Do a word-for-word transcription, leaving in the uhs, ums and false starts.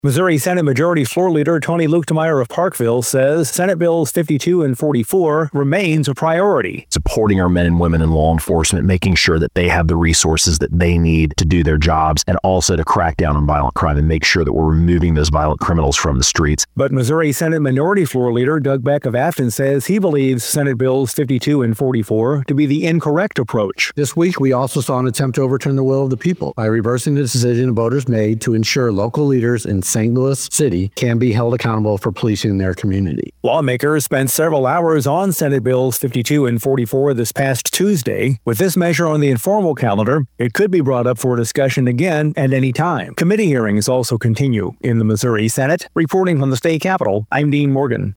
Missouri Senate Majority Floor Leader Tony Luetkemeyer of Parkville says Senate Bills fifty-two and forty-four remains a priority. Supporting our men and women in law enforcement, making sure that they have the resources that they need to do their jobs, and also to crack down on violent crime and make sure that we're removing those violent criminals from the streets. But Missouri Senate Minority Floor Leader Doug Beck of Afton says he believes Senate Bills fifty-two and forty-four to be the incorrect approach. This week, we also saw an attempt to overturn the will of the people by reversing the decision voters made to ensure local leaders in Saint Louis City can be held accountable for policing their community. Lawmakers spent several hours on Senate Bills fifty-two and forty-four this past Tuesday. With this measure on the informal calendar, it could be brought up for discussion again at any time. Committee hearings also continue in the Missouri Senate. Reporting from the state capitol, I'm Dean Morgan.